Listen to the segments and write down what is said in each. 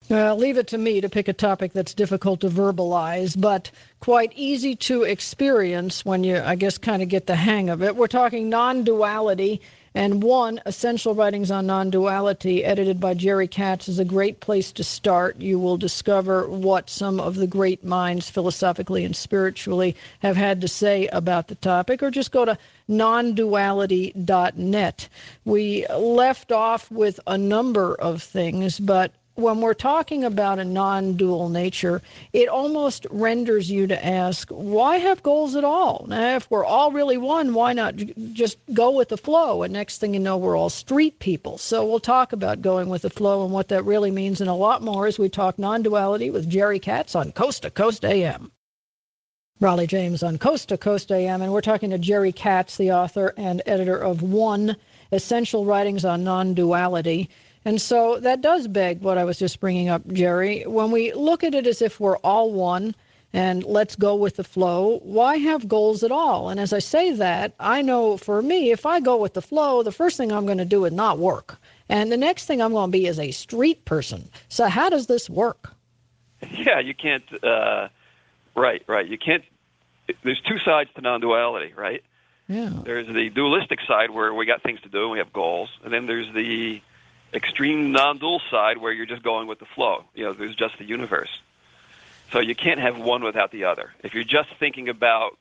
Well, leave it to me to pick a topic that's difficult to verbalize, but quite easy to experience when you, I guess, kind of get the hang of it. We're talking non-duality, and one, Essential Writings on Non-Duality, edited by Jerry Katz, is a great place to start. You will discover what some of the great minds, philosophically and spiritually, have had to say about the topic, or just go to nonduality.net. We left off with a number of things, but when we're talking about a non-dual nature, it almost renders you to ask, why have goals at all? Now, if we're all really one, why not just go with the flow? And next thing you know, we're all street people. So we'll talk about going with the flow and what that really means and a lot more as we talk non-duality with Jerry Katz on Coast to Coast AM. Raleigh James on Coast to Coast AM, and we're talking to Jerry Katz, the author and editor of One, Essential Writings on Non-Duality. And so that does beg what I was just bringing up, Jerry. When we look at it as if we're all one and let's go with the flow, why have goals at all? And as I say that, I know for me, if I go with the flow, the first thing I'm going to do is not work. And the next thing I'm going to be is a street person. So how does this work? Yeah, you can't, right. You can't, there's two sides to non-duality, right? Yeah. There's the dualistic side where we got things to do and we have goals. And then there's the extreme non-dual side where you're just going with the flow. There's just the universe. So you can't have one without the other. If you're just thinking about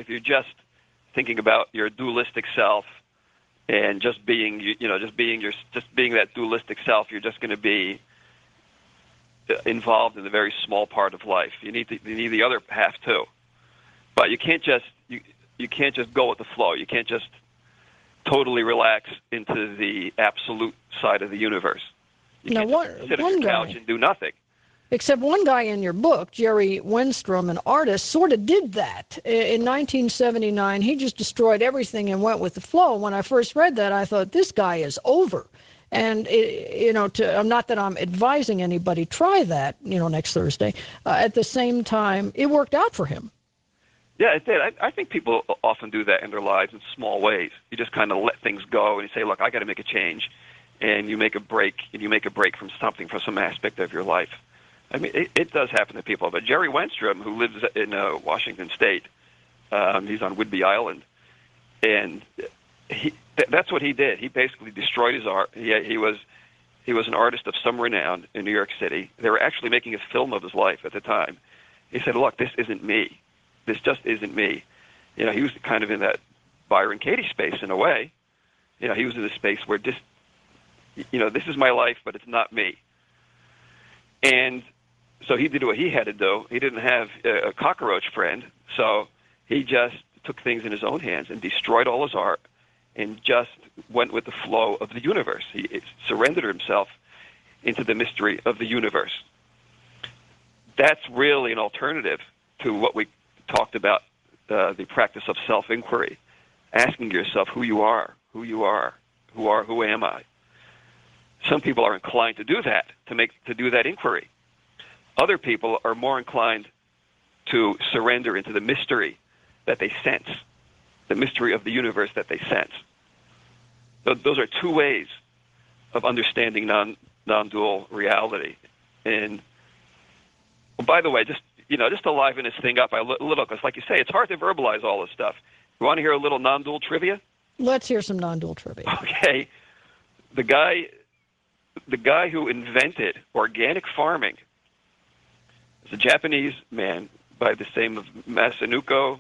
your dualistic self and just being that dualistic self, you're just going to be involved in a very small part of life. You need the other half too. But you can't just go with the flow. You can't just totally relax into the absolute side of the universe. You can't sit on your couch and do nothing. Except one guy in your book, Jerry Wenstrom, an artist, sort of did that. In 1979, he just destroyed everything and went with the flow. When I first read that, I thought, this guy is over. And, not that I'm advising anybody try that, next Thursday. At the same time, it worked out for him. Yeah, it did. I think people often do that in their lives in small ways. You just kind of let things go and you say, look, I got to make a change. And you make a break, from something, from some aspect of your life. I mean, it does happen to people. But Jerry Wenstrom, who lives in Washington State, he's on Whidbey Island, and that's what he did. He basically destroyed his art. He was an artist of some renown in New York City. They were actually making a film of his life at the time. He said, look, this isn't me. This just isn't me. He was kind of in that Byron Katie space in a way. He was in a space where this is my life, but it's not me. And so he did what he had to do. He didn't have a cockroach friend, so he just took things in his own hands and destroyed all his art and just went with the flow of the universe. He surrendered himself into the mystery of the universe. That's really an alternative to what we talked about, the practice of self-inquiry, asking yourself who am I? Some people are inclined to do that, to do that inquiry. Other people are more inclined to surrender into the mystery that they sense, the mystery of the universe that they sense. So those are two ways of understanding non-dual reality. And by the way, just to liven this thing up a little, because like you say, it's hard to verbalize all this stuff. You want to hear a little non-dual trivia? Let's hear some non-dual trivia. Okay. The guy who invented organic farming is a Japanese man by the name of Masanuko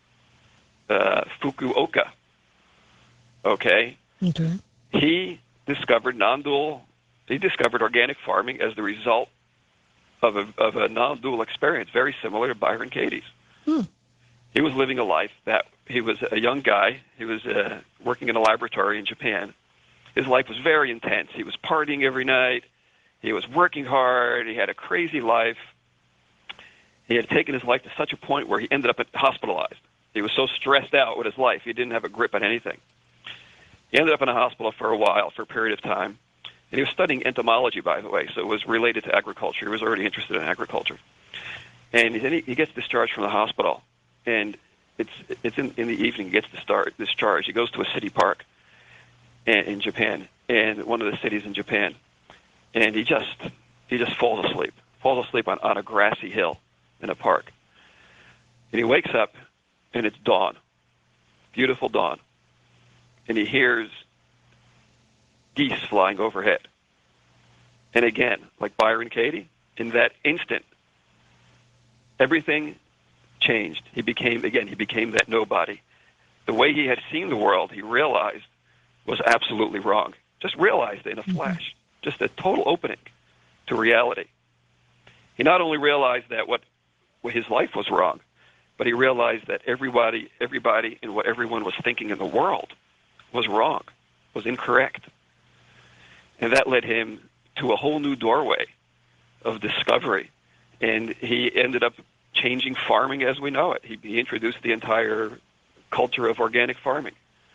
Fukuoka. Okay? Okay. He discovered organic farming as the result of a non-dual experience, very similar to Byron Katie's. He was living a life that he was a young guy. He was working in a laboratory in Japan. His life was very intense. He was partying every night. He was working hard. He had a crazy life. He had taken his life to such a point where he ended up hospitalized. He was so stressed out with his life, he didn't have a grip on anything. He ended up in a hospital for a period of time. And he was studying entomology, by the way, so it was related to agriculture. He was already interested in agriculture. And then he gets discharged from the hospital. And it's in the evening he gets discharged. He goes to a city park in Japan, and one of the cities in Japan. And he he just falls asleep on a grassy hill in a park. And he wakes up, and it's dawn, beautiful dawn. And he hears geese flying overhead. And again, like Byron Katie, in that instant, everything changed. He became that nobody. The way he had seen the world, he realized, was absolutely wrong. Just realized it in a flash. Just a total opening to reality. He not only realized that what his life was wrong, but he realized that everybody and what everyone was thinking in the world was wrong, was incorrect. And that led him to a whole new doorway of discovery. And he ended up changing farming as we know it. He introduced the entire culture of organic farming.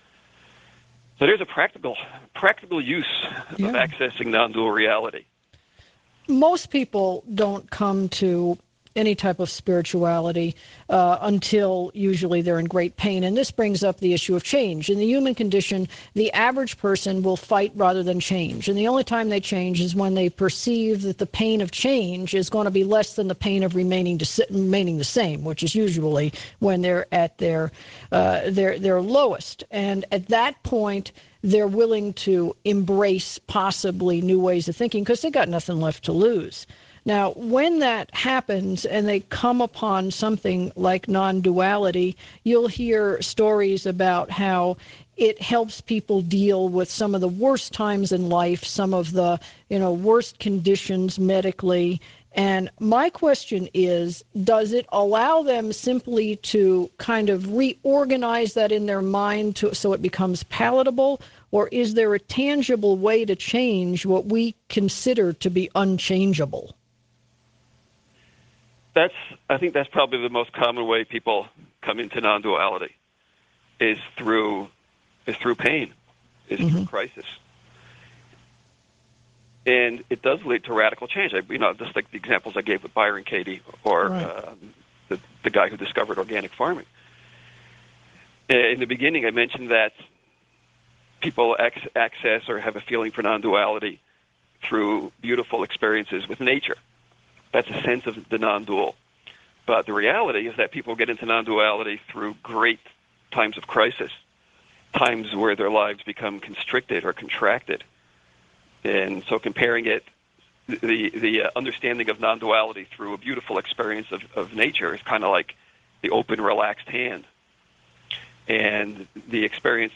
So there's a practical use of accessing non-dual reality. Most people don't come to any type of spirituality until usually they're in great pain. And this brings up the issue of change. In the human condition, the average person will fight rather than change. And the only time they change is when they perceive that the pain of change is going to be less than the pain of remaining the same, which is usually when they're at their lowest. And at that point, they're willing to embrace possibly new ways of thinking because they got nothing left to lose. Now, when that happens and they come upon something like non-duality, you'll hear stories about how it helps people deal with some of the worst times in life, some of the worst conditions medically. And my question is, does it allow them simply to kind of reorganize that in their mind so it becomes palatable? Or is there a tangible way to change what we consider to be unchangeable? I think that's probably the most common way people come into non-duality is through pain, through crisis. And it does lead to radical change. Just like the examples I gave with Byron Katie or the guy who discovered organic farming. In the beginning, I mentioned that people access or have a feeling for non-duality through beautiful experiences with nature. That's a sense of the non-dual. But the reality is that people get into non-duality through great times of crisis, times where their lives become constricted or contracted. And so comparing it, the understanding of non-duality through a beautiful experience of nature is kind of like the open, relaxed hand. And the experience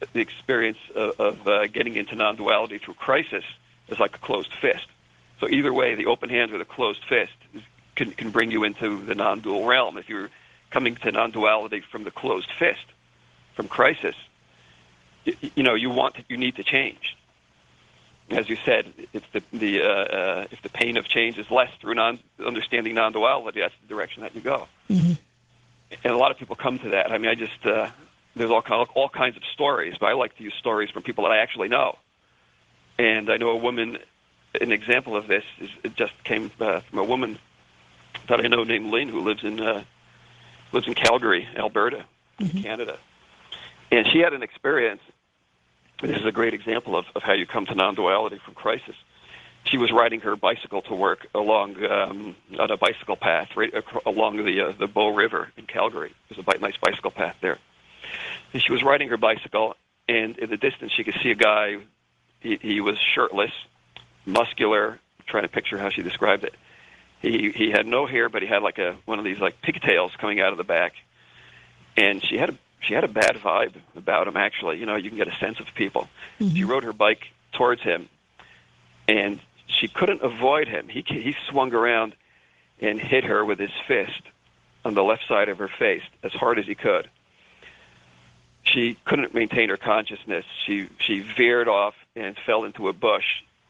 of getting into non-duality through crisis is like a closed fist. So either way, the open hand or the closed fist can bring you into the non-dual realm. If you're coming to non-duality from the closed fist, from crisis, you need to change. As you said, if the pain of change is less through understanding non-duality, that's the direction that you go. Mm-hmm. And a lot of people come to that. I mean, there's all kinds of stories, but I like to use stories from people that I actually know. And I know a woman. An example of this it just came from a woman that I know named Lynn who lives in Calgary, Alberta, Canada. And she had an experience. This is a great example of how you come to non-duality from crisis. She was riding her bicycle to work along on a bicycle path right along the Bow River in Calgary. There's a nice bicycle path there. And she was riding her bicycle, and in the distance she could see a guy. He was shirtless, muscular. I'm trying to picture how she described it. He had no hair, but he had like one of these like pigtails coming out of the back, and she had a bad vibe about him. Actually, you can get a sense of people. Mm-hmm. She rode her bike towards him, and she couldn't avoid him. He swung around and hit her with his fist on the left side of her face as hard as he could. She couldn't maintain her consciousness. She veered off and fell into a bush.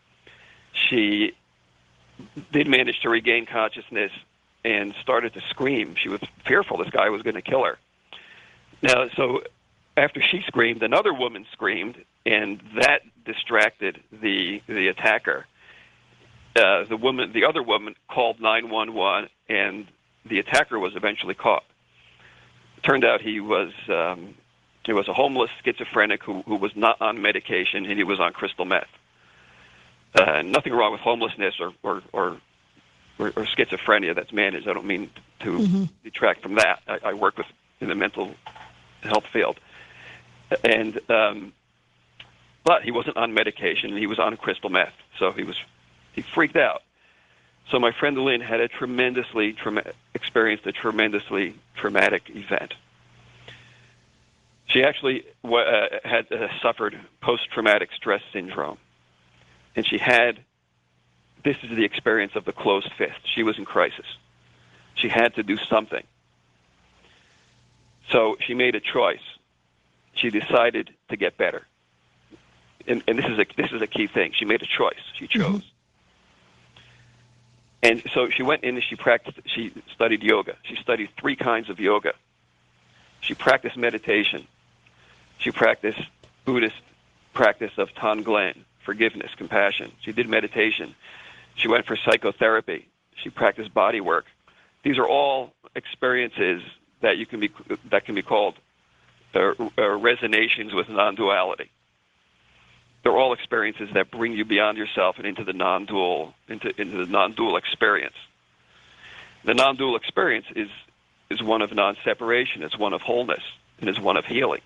She did manage to regain consciousness and started to scream. She was fearful this guy was going to kill her. Now, so after she screamed, another woman screamed, and that distracted the attacker. The other woman called 911, and the attacker was eventually caught. It turned out he was a homeless schizophrenic who was not on medication, and he was on crystal meth. Nothing wrong with homelessness or schizophrenia that's managed. I don't mean to detract from that. I work in the mental health field, and but he wasn't on medication. He was on crystal meth, so he freaked out. So my friend Lynn had experienced a tremendously traumatic event. She actually had suffered post-traumatic stress syndrome, and this is the experience of the closed fist. She was in crisis. She had to do something. So she made a choice. She decided to get better. And this is a key thing. She made a choice. She chose. And so she went in and she studied yoga. She studied 3 kinds of yoga. She practiced meditation. She practiced Buddhist practice of Tonglen, forgiveness, compassion. She did meditation. She went for psychotherapy. She practiced body work. These are all experiences that can be called resonations with non-duality. They're all experiences that bring you beyond yourself and into the non-dual experience. The non-dual experience is one of non-separation, it's one of wholeness, and is one of healing.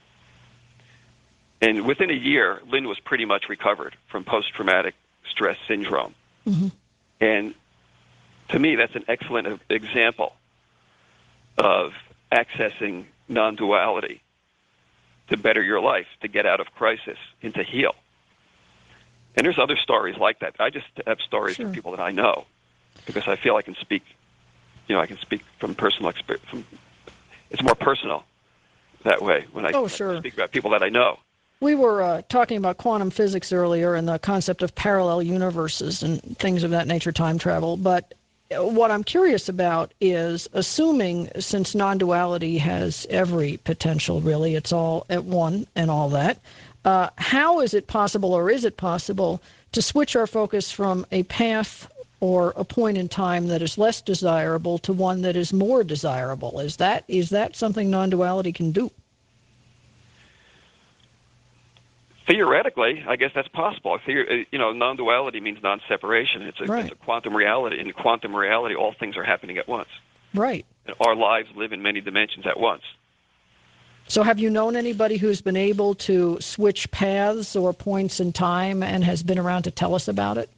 And within a year, Lynn was pretty much recovered from post-traumatic stress syndrome. And to me, that's an excellent example of accessing non-duality to better your life, to get out of crisis, and to heal. And there's other stories like that. I just have stories from people that I know because I feel I can speak. I can speak from personal experience. It's more personal that way when I speak about people that I know. We were talking about quantum physics earlier and the concept of parallel universes and things of that nature, time travel. But what I'm curious about is, assuming, since non-duality has every potential, really, it's all at one and all that, how is it possible, or is it possible, to switch our focus from a path or a point in time that is less desirable to one that is more desirable? Is that something non-duality can do? Theoretically, I guess that's possible. Non-duality means non-separation. It's a quantum reality. In quantum reality, all things are happening at once. Right. And our lives live in many dimensions at once. So have you known anybody who's been able to switch paths or points in time and has been around to tell us about it?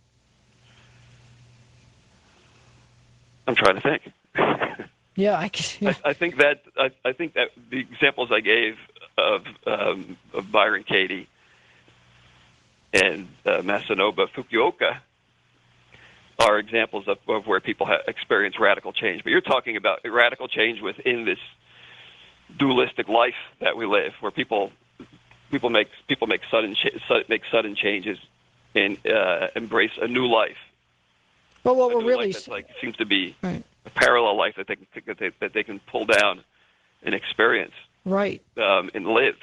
I'm trying to think. Yeah, I think that the examples I gave of Byron Katie and Masanobu Fukuoka are examples of where people experience radical change. But you're talking about radical change within this dualistic life that we live, where people make sudden changes and embrace a new life. Well, what we're really seems to be a parallel life that they can pull down and experience, and live.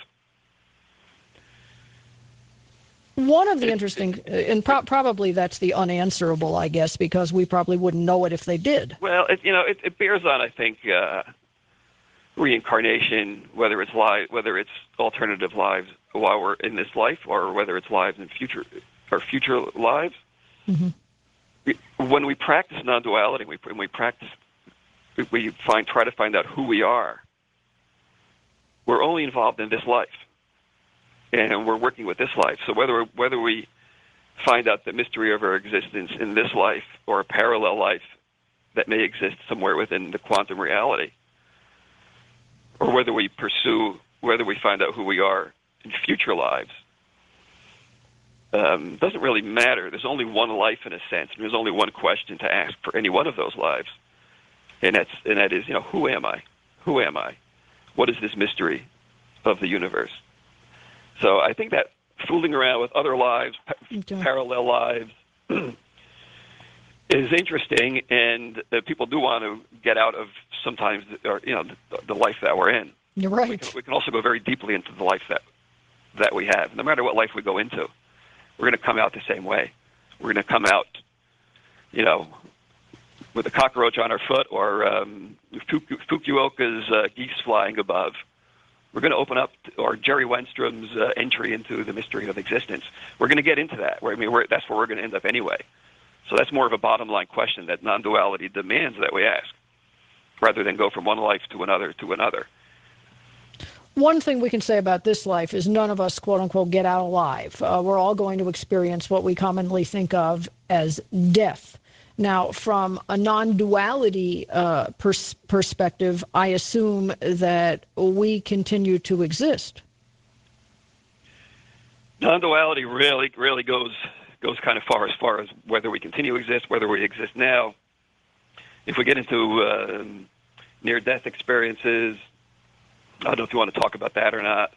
One of the interesting, and probably that's the unanswerable, I guess, because we probably wouldn't know it if they did. Well, it bears on, I think, reincarnation, whether it's alternative lives while we're in this life, or whether it's lives in future lives. When we practice non-duality, we try to find out who we are. We're only involved in this life, and we're working with this life. So whether we find out the mystery of our existence in this life or a parallel life that may exist somewhere within the quantum reality, or whether we find out who we are in future lives, doesn't really matter. There's only one life in a sense, and there's only one question to ask for any one of those lives, and that is, who am I? Who am I? What is this mystery of the universe? So I think that fooling around with other lives, parallel lives, is interesting, and people do want to get out of sometimes, the life that we're in. You're right. We can also go very deeply into the life that we have. No matter what life we go into, we're going to come out the same way. We're going to come out, with a cockroach on our foot, or Fukuoka's geese flying above, We're going to open up, or Jerry Wenstrom's entry into the mystery of existence. We're going to get into that. That's where we're going to end up anyway. So that's more of a bottom line question that non-duality demands that we ask, rather than go from one life to another to another. One thing we can say about this life is none of us, quote unquote, get out alive. We're all going to experience what we commonly think of as death. Now, from a non-duality perspective, I assume that we continue to exist. Non-duality really goes kind of far as whether we continue to exist, whether we exist now. If we get into near-death experiences, I don't know if you want to talk about that or not.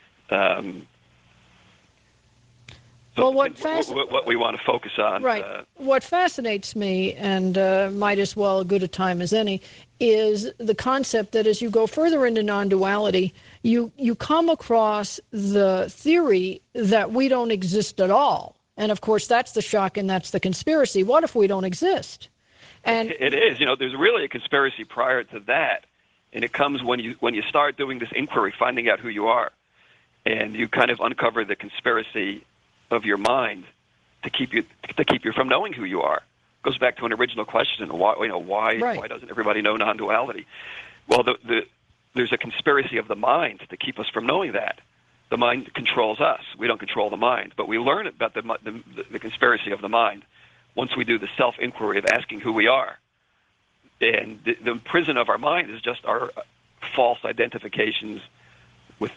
What we want to focus on. Right. What fascinates me, and might as well good a time as any, is the concept that as you go further into non-duality, you come across the theory that we don't exist at all. And of course, that's the shock and that's the conspiracy. What if we don't exist? And it is. There's really a conspiracy prior to that. And it comes when you start doing this inquiry, finding out who you are, and you kind of uncover the conspiracy of your mind to keep you from knowing who you are. It goes back to an original question: why doesn't everybody know non-duality? Well, there's a conspiracy of the mind to keep us from knowing that. The mind controls us. We don't control the mind, but we learn about the conspiracy of the mind once we do the self-inquiry of asking who we are. And the prison of our mind is just our false identifications with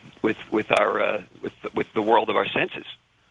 the world of our senses.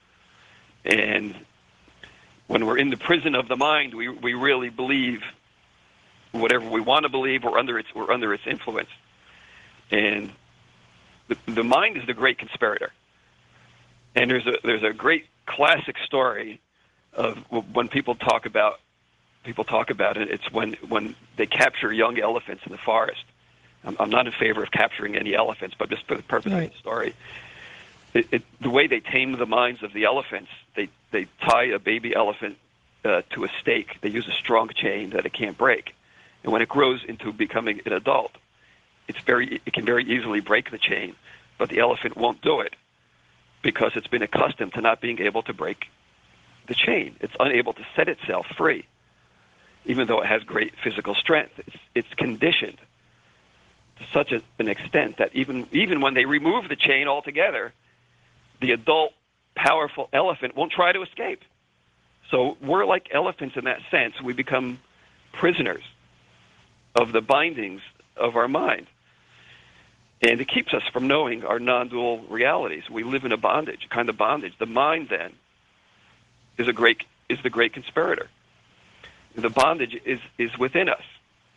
And when we're in the prison of the mind, we really believe whatever we want to believe. We're under its influence. And the mind is the great conspirator. And there's a great classic story of when people talk about it. It's when they capture young elephants in the forest. I'm not in favor of capturing any elephants, but just for the purpose of the story, the way they tame the minds of the elephants, they tie a baby elephant to a stake. They use a strong chain that it can't break, and when it grows into becoming an adult, it can very easily break the chain, but the elephant won't do it because it's been accustomed to not being able to break the chain. It's unable to set itself free. Even though it has great physical strength, it's conditioned to such an extent that even when they remove the chain altogether, the adult, powerful elephant won't try to escape. So we're like elephants in that sense. We become prisoners of the bindings of our mind. And it keeps us from knowing our non-dual realities. We live in a kind of bondage. The mind, then, is the great conspirator. The bondage is within us.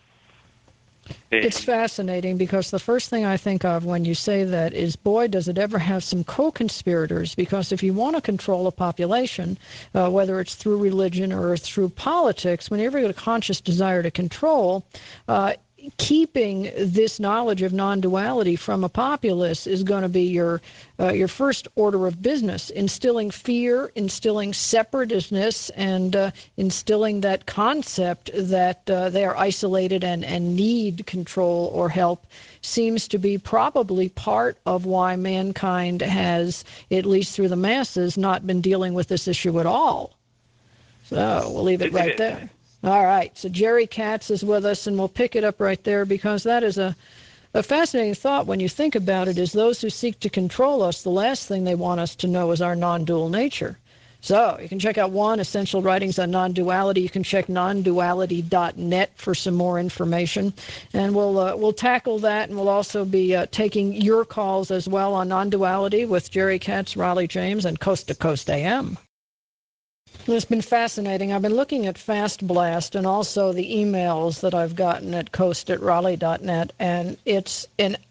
It's fascinating because the first thing I think of when you say that is, boy, does it ever have some co-conspirators, because if you want to control a population, whether it's through religion or through politics, whenever you have a conscious desire to control, keeping this knowledge of non-duality from a populace is going to be your first order of business, instilling fear, instilling separateness, and instilling that concept that they are isolated and need control or help seems to be probably part of why mankind has, at least through the masses, not been dealing with this issue at all. So we'll leave it right there. All right, so Jerry Katz is with us, and we'll pick it up right there because that is a fascinating thought when you think about it, is those who seek to control us, the last thing they want us to know is our non-dual nature. So you can check out Essential Writings on Non-Duality. You can check nonduality.net for some more information, and we'll tackle that, and we'll also be taking your calls as well on non-duality with Jerry Katz, Raleigh James, and Coast to Coast AM. It's been fascinating. I've been looking at Fast Blast and also the emails that I've gotten at coast@raleigh.net, and it's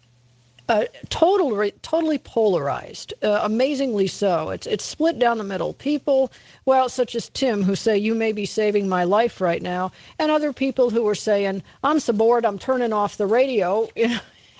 totally polarized, amazingly so. It's split down the middle. People, well, such as Tim, who say, you may be saving my life right now, and other people who are saying, I'm so bored, I'm turning off the radio.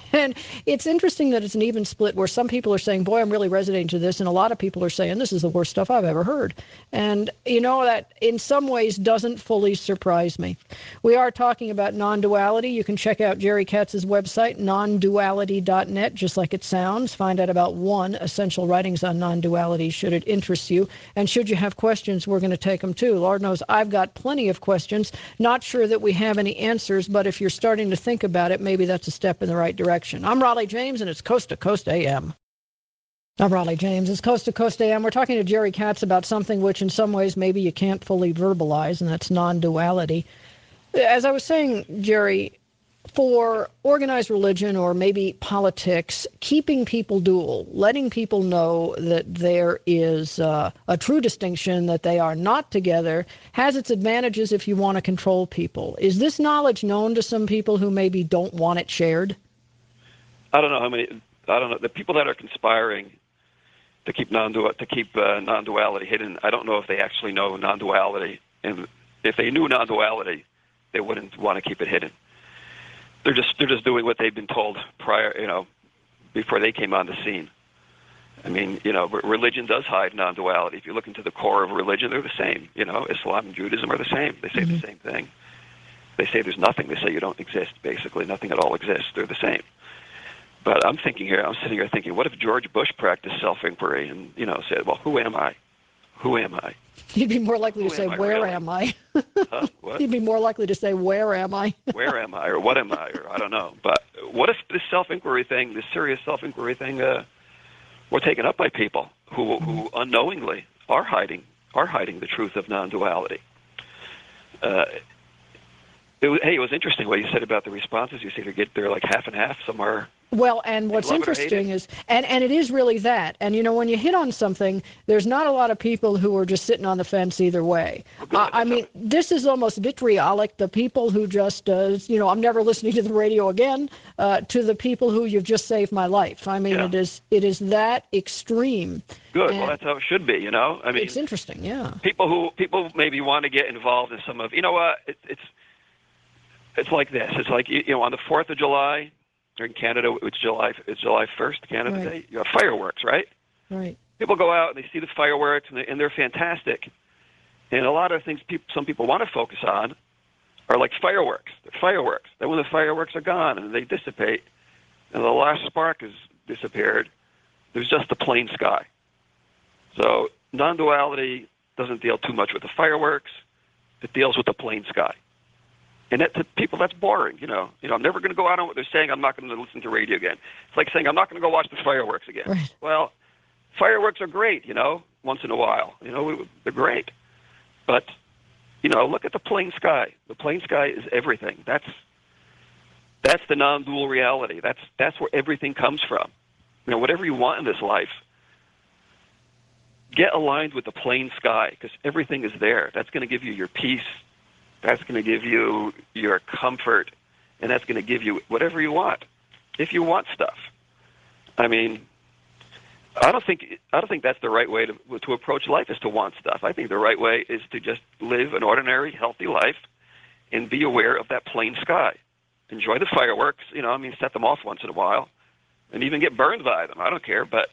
And it's interesting that it's an even split where some people are saying, boy, I'm really resonating to this. And a lot of people are saying, this is the worst stuff I've ever heard. And, that in some ways doesn't fully surprise me. We are talking about non-duality. You can check out Jerry Katz's website, nonduality.net, just like it sounds. Find out about one essential writings on non-duality should it interest you. And should you have questions, we're going to take them too. Lord knows I've got plenty of questions. Not sure that we have any answers, but if you're starting to think about it, maybe that's a step in the right direction. I'm Raleigh James, and it's Coast to Coast AM. I'm Raleigh James. It's Coast to Coast AM. We're talking to Jerry Katz about something which in some ways maybe you can't fully verbalize, and that's non-duality. As I was saying, Jerry, for organized religion or maybe politics, keeping people dual, letting people know that there is a true distinction, that they are not together, has its advantages if you want to control people. Is this knowledge known to some people who maybe don't want it shared? I don't know. The people that are conspiring to keep non-duality hidden, I don't know if they actually know non-duality. And if they knew non-duality, they wouldn't want to keep it hidden. They're just doing what they've been told prior, before they came on the scene. I mean, religion does hide non-duality. If you look into the core of religion, they're the same. Islam and Judaism are the same. They say the same thing. They say there's nothing. They say you don't exist, basically. Nothing at all exists. They're the same. But I'm sitting here thinking, what if George Bush practiced self-inquiry and, said, well, who am I? Who am I? He'd be more likely to say, where am I? What? He'd be more likely to say, where am I? Where am I? Or what am I? Or I don't know. But what if this self-inquiry thing, this serious self-inquiry thing, were taken up by people who unknowingly are hiding the truth of non-duality? It was interesting what you said about the responses. You say they're like half and half. Some are. Well, and what's interesting is, and it is really that. And, when you hit on something, there's not a lot of people who are just sitting on the fence either way. I mean, this is almost vitriolic. The people who just, I'm never listening to the radio again, to the people who you've just saved my life. I mean, it is that extreme. Good. Well, that's how it should be, I mean, it's interesting, yeah. People maybe want to get involved in some of, it's like this. It's like, on the 4th of July, in Canada, it's July 1st, Canada Day. You have fireworks, right? Right. People go out and they see the fireworks, and they're fantastic. And a lot of things some people want to focus on are like fireworks. They're fireworks. Then when the fireworks are gone and they dissipate, and the last spark has disappeared, there's just the plain sky. So non-duality doesn't deal too much with the fireworks. It deals with the plain sky. And to people, that's boring. I'm never going to go out on what they're saying. I'm not going to listen to radio again. It's like saying I'm not going to go watch the fireworks again. Right. Well, fireworks are great, once in a while. They're great. But, look at the plain sky. The plain sky is everything. That's the non-dual reality. That's where everything comes from. Whatever you want in this life, get aligned with the plain sky, because everything is there. That's going to give you your peace. That's going to give you your comfort, and that's going to give you whatever you want, if you want stuff. I mean, I don't think that's the right way to approach life, is to want stuff. I think the right way is to just live an ordinary, healthy life and be aware of that plain sky. Enjoy the fireworks, set them off once in a while, and even get burned by them. I don't care, but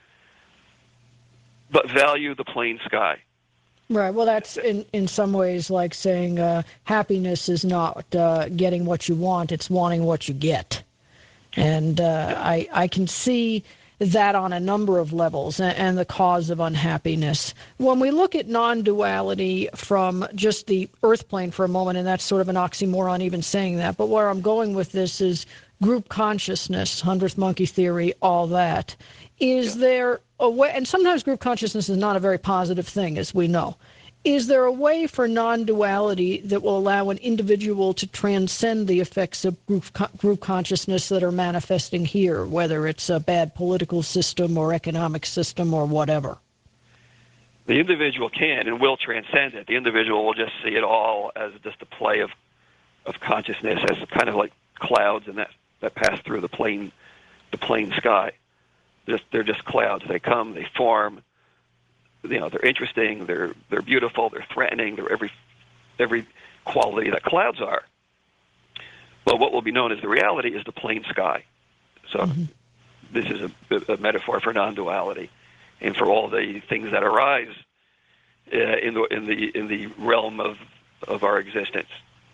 value the plain sky. Right. Well, that's in some ways like saying happiness is not getting what you want, it's wanting what you get. And I can see that on a number of levels and the cause of unhappiness. When we look at non-duality from just the earth plane for a moment, and that's sort of an oxymoron even saying that, but where I'm going with this is group consciousness, 100th monkey theory, all that. Is there a way, and sometimes group consciousness is not a very positive thing, as we know. Is there a way for non-duality that will allow an individual to transcend the effects of group consciousness that are manifesting here, whether it's a bad political system or economic system or whatever? The individual can and will transcend it. The individual will just see it all as just a play of consciousness, as kind of like clouds and that pass through the plain sky. They're just clouds. They come, they form. They're interesting. They're beautiful. They're threatening. They're every quality that clouds are. But what will be known as the reality is the plain sky. So this is a metaphor for non-duality, and for all the things that arise in the realm of our existence.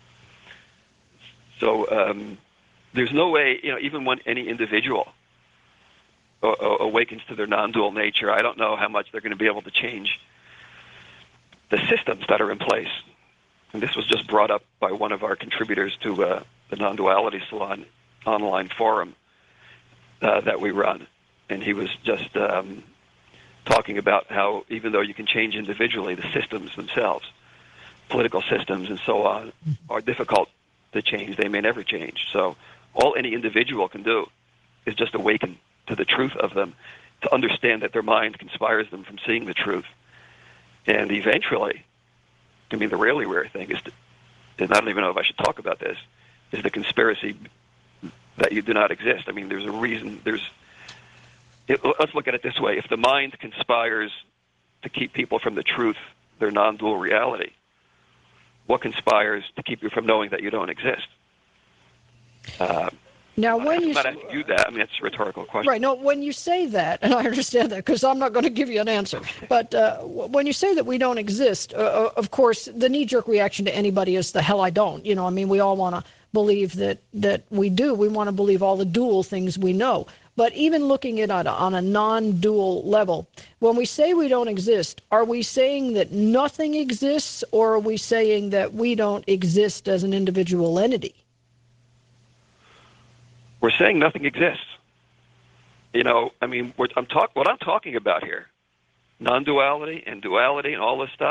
So there's no way, even when any individual awakens to their non-dual nature, I don't know how much they're going to be able to change the systems that are in place. And this was just brought up by one of our contributors to the Non-Duality Salon online forum that we run. And he was just talking about how even though you can change individually, the systems themselves, political systems and so on, are difficult to change. They may never change. So all any individual can do is just awaken to the truth of them, to understand that their mind conspires them from seeing the truth. And eventually, I mean, the really rare thing is, and I don't even know if I should talk about this, is the conspiracy that you do not exist. I mean, there's a reason. Let's look at it this way. If the mind conspires to keep people from the truth, their non-dual reality, what conspires to keep you from knowing that you don't exist? Now, when you do that, I mean, that's a rhetorical question. Right. No, when you say that, and I understand that because I'm not going to give you an answer, but when you say that we don't exist, of course, the knee-jerk reaction to anybody is the hell I don't. I mean, we all want to believe that we do. We want to believe all the dual things we know. But even looking at it on a non-dual level, when we say we don't exist, are we saying that nothing exists, or are we saying that we don't exist as an individual entity? We're saying nothing exists. I mean, what I'm talking about here, non-duality and duality and all this stuff.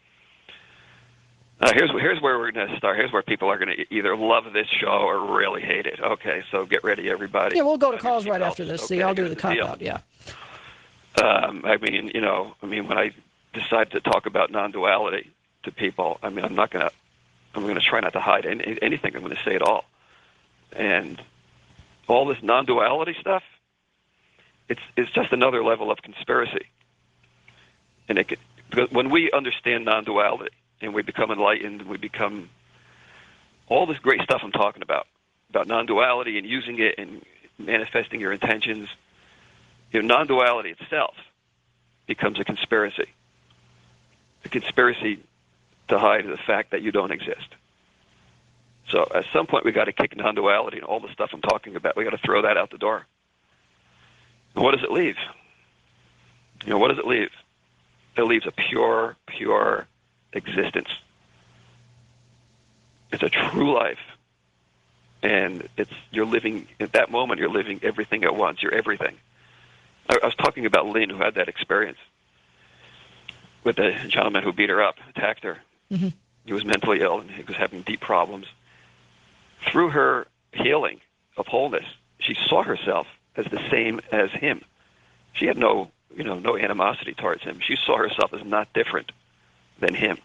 Here's where we're going to start. Here's where people are going to either love this show or really hate it. Okay, so get ready, everybody. Yeah, we'll go to calls right after this. Okay, See, I'll do the cop-out, yeah. I mean, when I decide to talk about non-duality to people, I mean, I'm going to try not to hide anything. I'm going to say it all. And all this non-duality stuff, it's just another level of conspiracy. And because when we understand non-duality and we become enlightened, we become all this great stuff I'm talking about non-duality and using it and manifesting your intentions. Non-duality itself becomes a conspiracy to hide the fact that you don't exist. So at some point, we got to kick non-duality and all the stuff I'm talking about. We got to throw that out the door. And what does it leave? What does it leave? It leaves a pure existence. It's a true life, and you're living at that moment. You're living everything at once. You're everything. I was talking about Lynn, who had that experience with the gentleman who beat her up, attacked her. Mm-hmm. He was mentally ill and he was having deep problems. Through her healing of wholeness, she saw herself as the same as him. She had no animosity towards him. She saw herself as not different than him.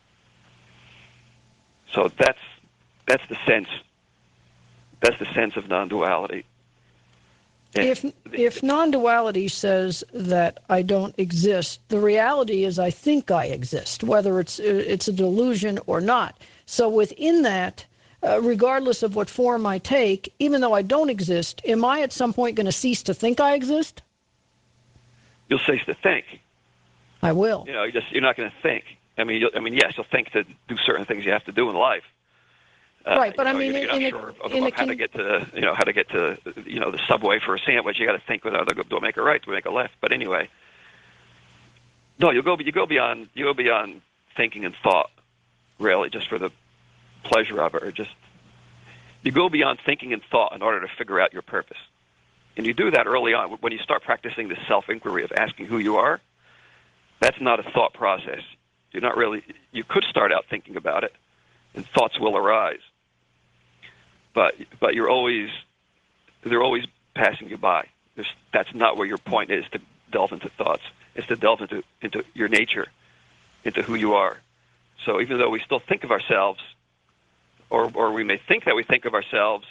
So that's the sense. That's the sense of non-duality. And if non-duality says that I don't exist, the reality is I think I exist, whether it's a delusion or not. So within that, regardless of what form I take, even though I don't exist, am I at some point going to cease to think I exist? You'll cease to think. I will. You're not going to think. Yes, you'll think to do certain things you have to do in life. Right, but I mean, you're not sure about how to get to the subway for a sandwich. You got to think, do I make a right? Do I make a left? But anyway, no, you go beyond thinking and thought, really, just for the pleasure of it, or just you go beyond thinking and thought in order to figure out your purpose. And you do that early on when you start practicing the self-inquiry of asking who you are. That's not a thought process. You could start out thinking about it, and thoughts will arise. But they're always passing you by. That's not where your point is, to delve into thoughts. It's to delve into your nature, into who you are. So even though we still think of ourselves, or we may think that we think of ourselves,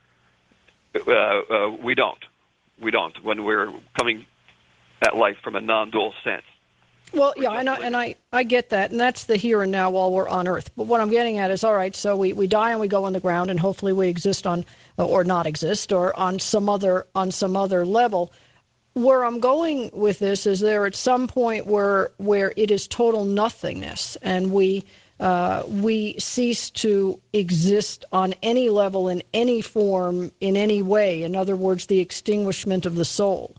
we don't. We don't when we're coming at life from a non-dual sense. Well, yeah, and I get that, and that's the here and now while we're on Earth. But what I'm getting at is, all right, so we die and we go in the ground, and hopefully we exist on, or not exist, or on some other level. Where I'm going with this is there at some point where it is total nothingness, and we cease to exist on any level, in any form, in any way. In other words, the extinguishment of the soul.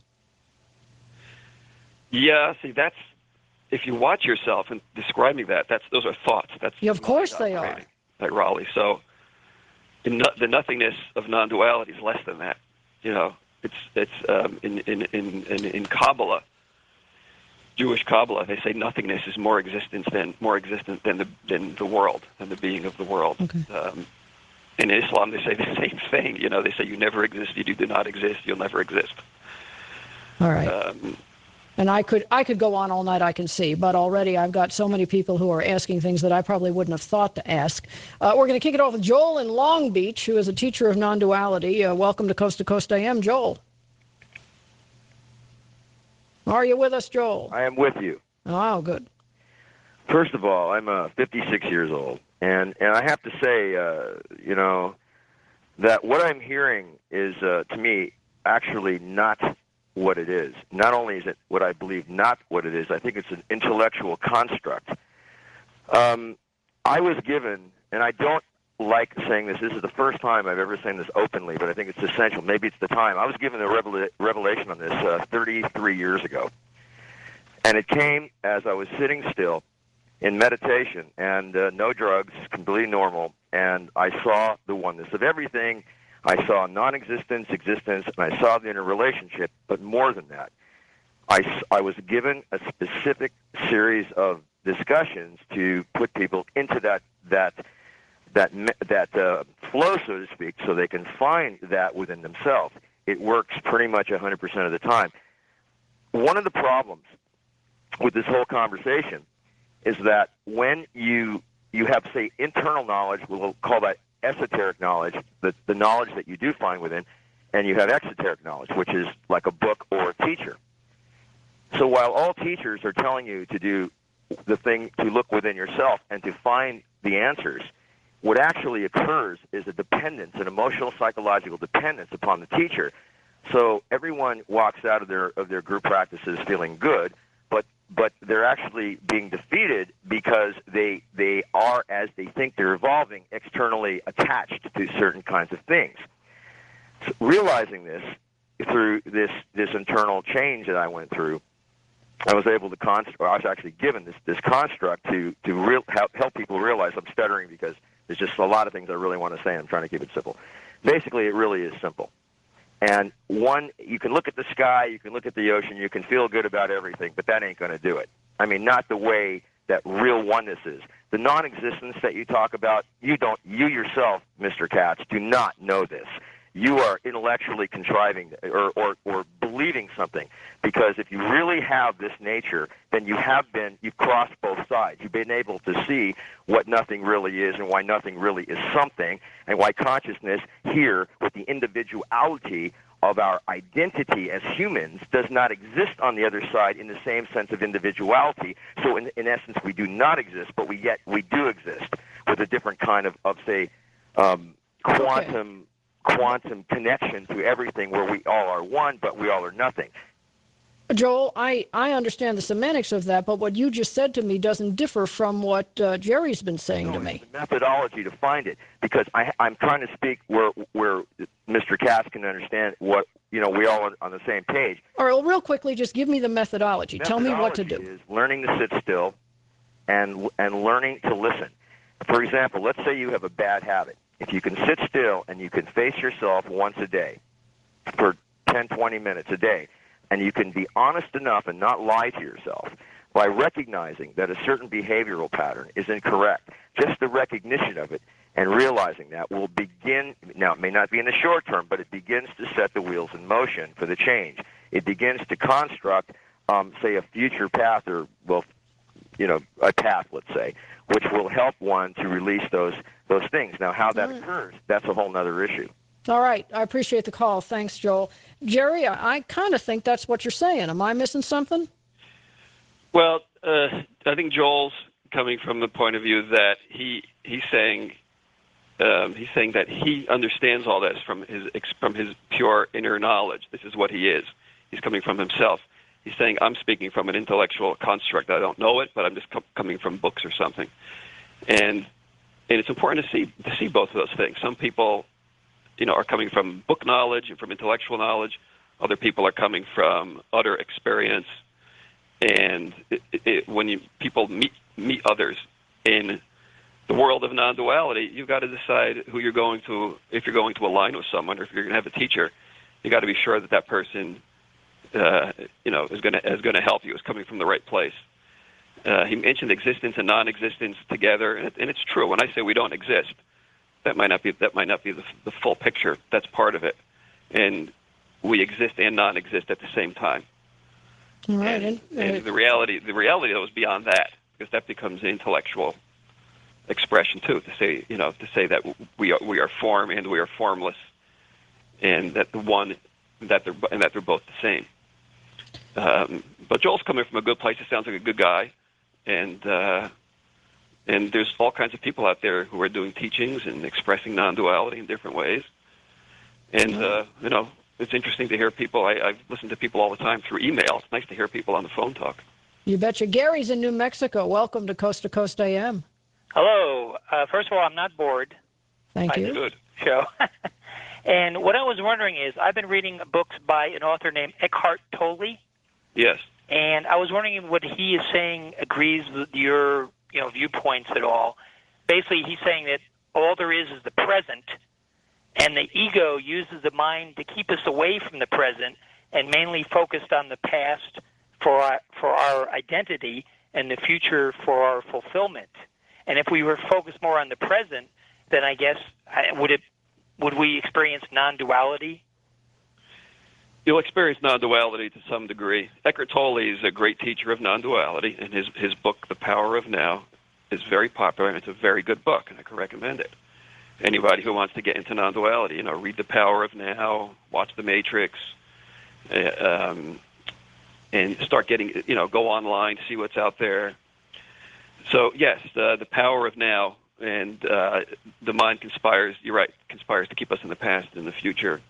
Yeah, see, that's, if you watch yourself and describing that, those are thoughts. That's Yeah, of course they are. Like Raleigh. So the nothingness of non-duality is less than that. You know, it's in Kabbalah, Jewish Kabbalah, they say nothingness is more existent than the world, than the being of the world. Okay. In Islam, they say the same thing. You know, they say you never exist, you do not exist, you'll never exist. All right. And I could go on all night, I can see, but already I've got so many people who are asking things that I probably wouldn't have thought to ask. We're going to kick it off with Joel in Long Beach, who is a teacher of non-duality. Welcome to Coast AM, Joel. Are you with us, Joel? I am with you. Oh, good. First of all, I'm 56 years old, and I have to say, that what I'm hearing is, to me, actually not what it is. Not only is it what I believe not what it is, I think it's an intellectual construct. I was given, and I don't like saying this is the first time I've ever said this openly, but I think it's essential. Maybe it's the time. I was given a revelation on this 33 years ago. And it came as I was sitting still in meditation and no drugs, completely normal, and I saw the oneness of everything. I saw non-existence, existence, and I saw the interrelationship, but more than that. I was given a specific series of discussions to put people into that flow, so to speak, so they can find that within themselves. It works pretty much 100% of the time. One of the problems with this whole conversation is that when you have, say, internal knowledge, we'll call that esoteric knowledge, the knowledge that you do find within, and you have exoteric knowledge, which is like a book or a teacher. So while all teachers are telling you to do the thing, to look within yourself and to find the answers, what actually occurs is a dependence, an emotional, psychological dependence upon the teacher. So everyone walks out of their group practices feeling good, but they're actually being defeated because they are, as they think they're evolving, externally attached to certain kinds of things. So realizing this through this internal change that I went through, I was able to I was actually given this construct to help people realize. I'm stuttering because there's just a lot of things I really want to say. I'm trying to keep it simple. Basically, it really is simple. And one, you can look at the sky, you can look at the ocean, you can feel good about everything, but that ain't going to do it. I mean, not the way that real oneness is. The non-existence that you talk about, you yourself, Mr. Katz, do not know this. You are intellectually contriving or believing something, because if you really have this nature, then you've crossed both sides. You've been able to see what nothing really is and why nothing really is something, and why consciousness here with the individuality of our identity as humans does not exist on the other side in the same sense of individuality. So in essence, we do not exist, but we do exist with a different kind of say, quantum connection to everything, where we all are one, but we all are nothing. Joel, I understand the semantics of that, but what you just said to me doesn't differ from what Jerry's been saying to me. The methodology to find it, because I'm trying to speak where Mr. Katz can understand what, we all are on the same page. All right, well, real quickly, just give me the methodology. Tell me what to do. Is learning to sit still and learning to listen. For example, let's say you have a bad habit. If you can sit still and you can face yourself once a day for 10, 20 minutes a day, and you can be honest enough and not lie to yourself by recognizing that a certain behavioral pattern is incorrect, just the recognition of it and realizing that will begin, now it may not be in the short term, but it begins to set the wheels in motion for the change. It begins to construct, say, a future path, or, a path, let's say, which will help one to release those things. Now, how that occurs, that's a whole other issue. All right. I appreciate the call. Thanks, Joel. Jerry, I kind of think that's what you're saying. Am I missing something? Well, I think Joel's coming from the point of view that he's saying that he understands all this from his pure inner knowledge. This is what he is. He's coming from himself. He's saying, I'm speaking from an intellectual construct. I don't know it, but I'm just coming from books or something. And it's important to see both of those things. Some people, are coming from book knowledge and from intellectual knowledge. Other people are coming from utter experience. And when people meet others in the world of non-duality, you've got to decide who you're going to. If you're going to align with someone, or if you're going to have a teacher, you got to be sure that person, is going to help you. Is coming from the right place. He mentioned existence and non-existence together, and it's true. When I say we don't exist, that might not be the full picture. That's part of it, and we exist and non-exist at the same time. Right. And the reality though is beyond that, because that becomes intellectual expression too. To say that we are form and we are formless, and that they're both the same. But Joel's coming from a good place. He sounds like a good guy, and there's all kinds of people out there who are doing teachings and expressing non-duality in different ways. And it's interesting to hear people. I've listened to people all the time through email. It's nice to hear people on the phone talk. You betcha. Gary's in New Mexico. Welcome to Coast AM. Hello. First of all, I'm not bored. Thank you. Good. Show. And what I was wondering is, I've been reading books by an author named Eckhart Tolle. Yes. And I was wondering what he is saying agrees with your viewpoints at all. Basically, he's saying that all there is the present, and the ego uses the mind to keep us away from the present and mainly focused on the past for our identity and the future for our fulfillment. And if we were focused more on the present, then I guess would we experience non-duality? You'll experience non-duality to some degree. Eckhart Tolle is a great teacher of non-duality, and his book, The Power of Now, is very popular, and it's a very good book, and I can recommend it. Anybody who wants to get into non-duality, read The Power of Now, watch The Matrix, and start getting, go online, see what's out there. So, yes, the power of now, and the mind conspires, you're right, conspires to keep us in the past and the future.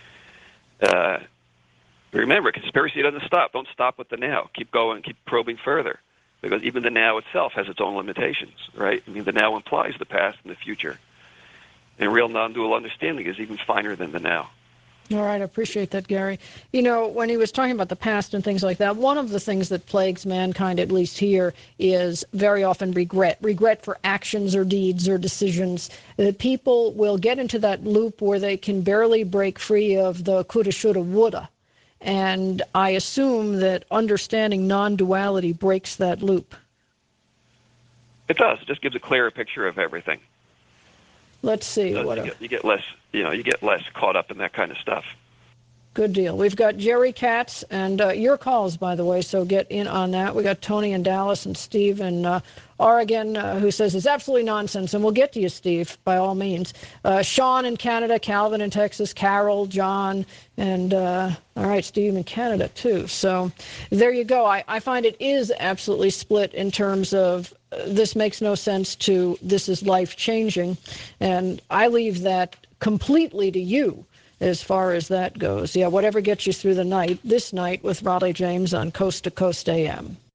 Remember, conspiracy doesn't stop. Don't stop with the now. Keep going, keep probing further, because even the now itself has its own limitations, right? I mean, the now implies the past and the future. And real non-dual understanding is even finer than the now. All right, I appreciate that, Gary. When he was talking about the past and things like that, one of the things that plagues mankind, at least here, is very often regret for actions or deeds or decisions. That people will get into that loop where they can barely break free of the coulda, shoulda, woulda. And I assume that understanding non-duality breaks that loop. It does. It just gives a clearer picture of everything. Let's see. You get less caught up in that kind of stuff. Good deal. We've got Jerry Katz and your calls, by the way, so get in on that. We got Tony in Dallas and Steve in Oregon who says it's absolutely nonsense, and we'll get to you, Steve, by all means. Sean in Canada, Calvin in Texas, Carol, John, and all right, Steve in Canada too. So there you go. I find it is absolutely split in terms of this makes no sense to this is life-changing, and I leave that completely to you as far as that goes. Yeah, whatever gets you through the night, this night with Raleigh James on Coast to Coast AM.